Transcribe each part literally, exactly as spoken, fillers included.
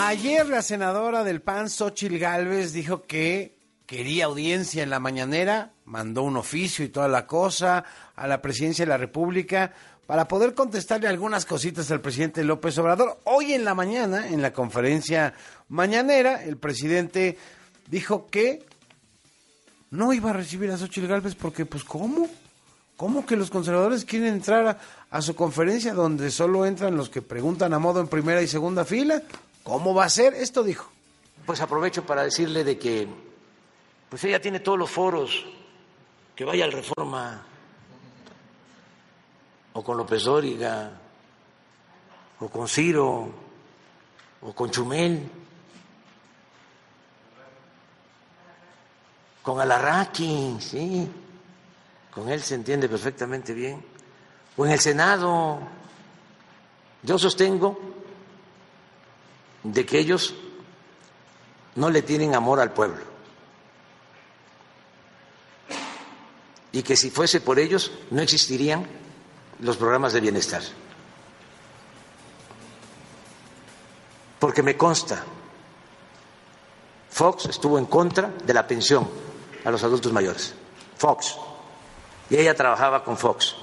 Ayer la senadora del P A N, Xóchitl Gálvez, dijo que quería audiencia en la mañanera, mandó un oficio y toda la cosa a la presidencia de la República para poder contestarle algunas cositas al presidente López Obrador. Hoy en la mañana, en la conferencia mañanera, el presidente dijo que no iba a recibir a Xóchitl Gálvez porque, pues, ¿cómo? ¿Cómo que los conservadores quieren entrar a, a su conferencia donde solo entran los que preguntan a modo en primera y segunda fila? ¿Cómo va a ser? Esto dijo. Pues aprovecho para decirle de que pues ella tiene todos los foros, que vaya al Reforma, o con López Dóriga, o con Ciro, o con Chumel, con Alarraqui, sí, con él se entiende perfectamente bien, o en el Senado. Yo sostengo de que ellos no le tienen amor al pueblo y que si fuese por ellos no existirían los programas de bienestar. Porque me consta, Fox estuvo en contra de la pensión a los adultos mayores. Fox. Y ella trabajaba con Fox.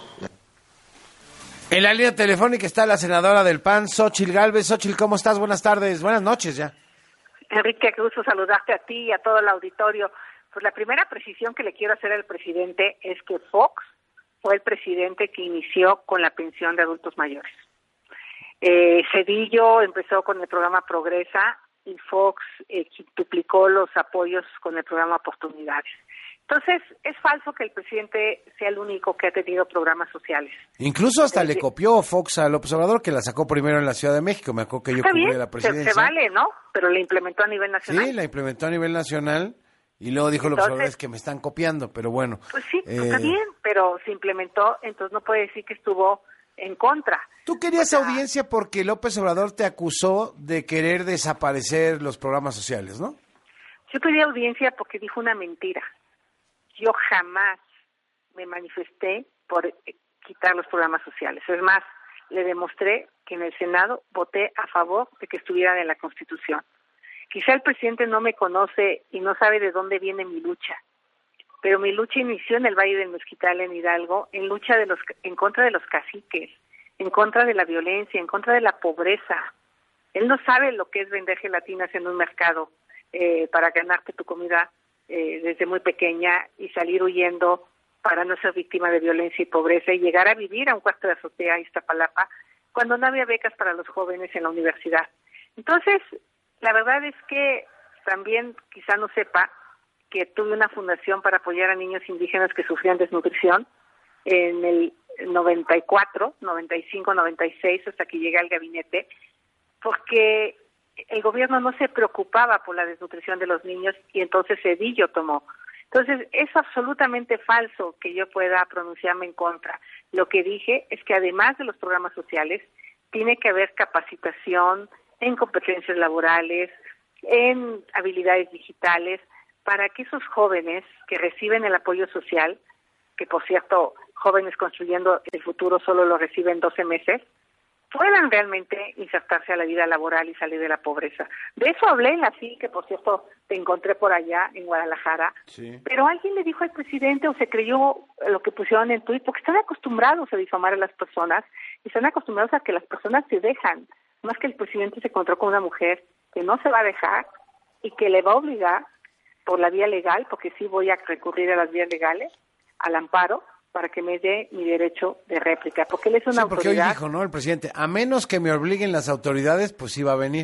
En la línea telefónica está la senadora del P A N, Xóchitl Gálvez. Xóchitl, ¿cómo estás? Buenas tardes, buenas noches ya. Enrique, qué gusto saludarte a ti y a todo el auditorio. Pues la primera precisión que le quiero hacer al presidente es que Fox fue el presidente que inició con la pensión de adultos mayores. Eh, Cedillo empezó con el programa Progresa y Fox eh, duplicó los apoyos con el programa Oportunidades. Entonces, es falso que el presidente sea el único que ha tenido programas sociales. Incluso hasta eh, le copió Fox a López Obrador, que la sacó primero en la Ciudad de México. Me acuerdo que yo cubrí la presidencia. Se, se vale, ¿no? Pero la implementó a nivel nacional. Sí, la implementó a nivel nacional y luego dijo López Obrador, es que me están copiando, pero bueno. Pues sí, eh, está bien, pero se implementó, entonces no puede decir que estuvo en contra. Tú querías o sea, audiencia porque López Obrador te acusó de querer desaparecer los programas sociales, ¿no? Yo quería audiencia porque dijo una mentira. Yo jamás me manifesté por quitar los programas sociales. Es más, le demostré que en el Senado voté a favor de que estuvieran en la Constitución. Quizá el presidente no me conoce y no sabe de dónde viene mi lucha, pero mi lucha inició en el Valle del Mezquital, en Hidalgo, en lucha de los en contra de los caciques, en contra de la violencia, en contra de la pobreza. Él no sabe lo que es vender gelatinas en un mercado eh, para ganarte tu comida Eh, desde muy pequeña y salir huyendo para no ser víctima de violencia y pobreza y llegar a vivir a un cuarto de azotea en Iztapalapa cuando no había becas para los jóvenes en la universidad. Entonces, la verdad es que también quizá no sepa que tuve una fundación para apoyar a niños indígenas que sufrían desnutrición en el noventa y cuatro, noventa y cinco, noventa y seis, hasta que llegué al gabinete, porque el gobierno no se preocupaba por la desnutrición de los niños y entonces Cedillo tomó. Entonces, es absolutamente falso que yo pueda pronunciarme en contra. Lo que dije es que además de los programas sociales, tiene que haber capacitación en competencias laborales, en habilidades digitales, para que esos jóvenes que reciben el apoyo social, que por cierto, jóvenes construyendo el futuro solo lo reciben doce meses, puedan realmente insertarse a la vida laboral y salir de la pobreza. De eso hablé en la C I, que por cierto te encontré por allá en Guadalajara, sí. Pero alguien le dijo al presidente o se creyó lo que pusieron en Twitter, porque están acostumbrados a difamar a las personas y están acostumbrados a que las personas se dejan, más que el presidente se encontró con una mujer que no se va a dejar y que le va a obligar por la vía legal, porque sí voy a recurrir a las vías legales, al amparo, para que me dé mi derecho de réplica, porque él es una sí, porque autoridad. Hoy dijo, ¿no? El presidente, a menos que me obliguen las autoridades, pues sí va a venir.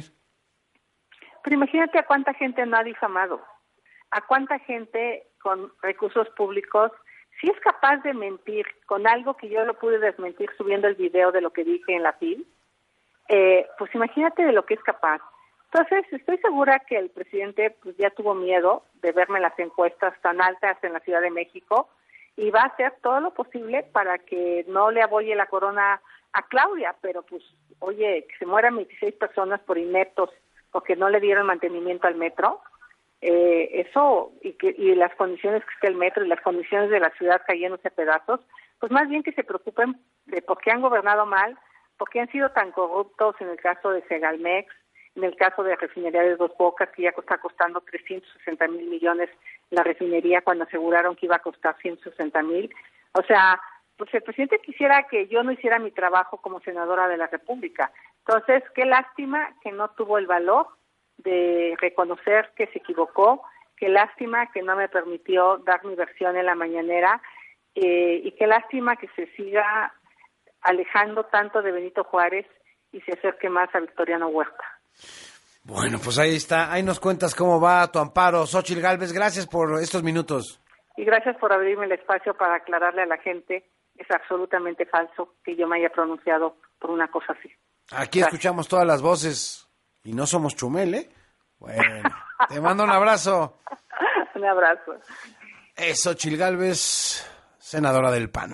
Pero imagínate a cuánta gente no ha difamado, a cuánta gente con recursos públicos, si es capaz de mentir con algo que yo lo pude desmentir subiendo el video de lo que dije en la F I L, eh, pues imagínate de lo que es capaz. Entonces, estoy segura que el presidente pues ya tuvo miedo de verme en las encuestas tan altas en la Ciudad de México, y va a hacer todo lo posible para que no le aboye la corona a Claudia, pero pues, oye, que se mueran veintiséis personas por ineptos porque no le dieron mantenimiento al metro, eh, eso, y que y las condiciones que está el metro y las condiciones de la ciudad cayéndose a pedazos, pues más bien que se preocupen de por qué han gobernado mal, por qué han sido tan corruptos en el caso de Segalmex, En el caso de la refinería de Dos Bocas, que ya está costando trescientos sesenta mil millones la refinería cuando aseguraron que iba a costar ciento sesenta mil. O sea, pues el presidente quisiera que yo no hiciera mi trabajo como senadora de la República. Entonces, qué lástima que no tuvo el valor de reconocer que se equivocó, qué lástima que no me permitió dar mi versión en la mañanera, eh, y qué lástima que se siga alejando tanto de Benito Juárez y se acerque más a Victoriano Huerta. Bueno, pues ahí está, ahí nos cuentas cómo va tu amparo. Xóchitl Gálvez, gracias por estos minutos. Y gracias por abrirme el espacio para aclararle a la gente, es absolutamente falso que yo me haya pronunciado por una cosa así. Aquí Gracias. Escuchamos todas las voces y no somos Chumel, ¿eh? Bueno, te mando un abrazo. Un abrazo. Es Xóchitl Gálvez, senadora del P A N.